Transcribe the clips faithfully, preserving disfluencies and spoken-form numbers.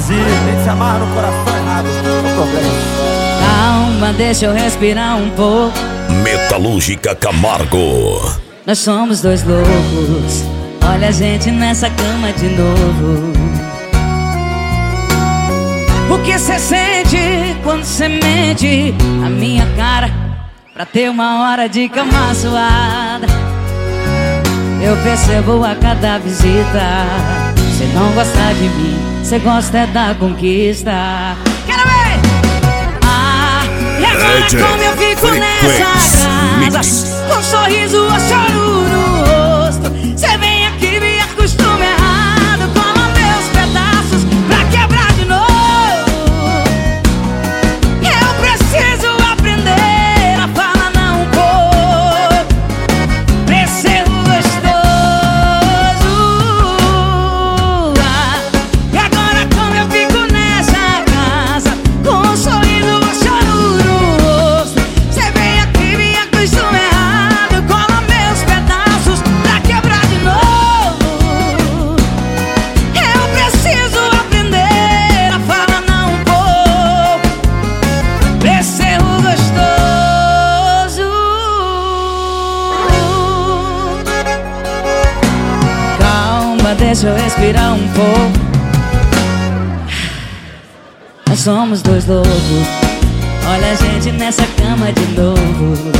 vazio. A gente se amarra no coração errado, não é problema. Calma, deixa eu respirar um pouco. Metalúrgica Camargo. Nós somos dois loucos. Olha a gente nessa cama de novo. O que cê sente quando cê mente a minha cara pra ter uma hora de cama suada? Eu percebo a cada visita. Cê não gosta de mim, cê gosta é da conquista. Quero ver! Ah, e agora como eu fico nessa casa, com um sorriso ou choro no rosto. Cê vem aqui, me acostuma errado, cola meus pedaços pra quebrar de novo. Eu preciso aprender a falar não um pouco pra ser gostoso. Ah, e agora como eu fico nessa casa, com um sorriso ou choro no rosto. Cê vem aqui, me acostuma errado, cola meus pedaços pra quebrar de novo. Eu preciso aprender a falar não um pouco pra ser gostoso. Calma, deixa eu respirar um pouco. Nós somos dois loucos. Olha a gente nessa cama de novo.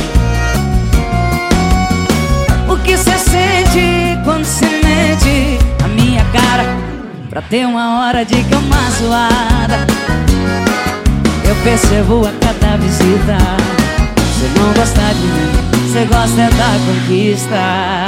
O que cê sente quando cê mente a minha cara pra ter uma hora de cama suada? Eu percebo a cada visita. Cê não gosta de mim, cê gosta é da conquista.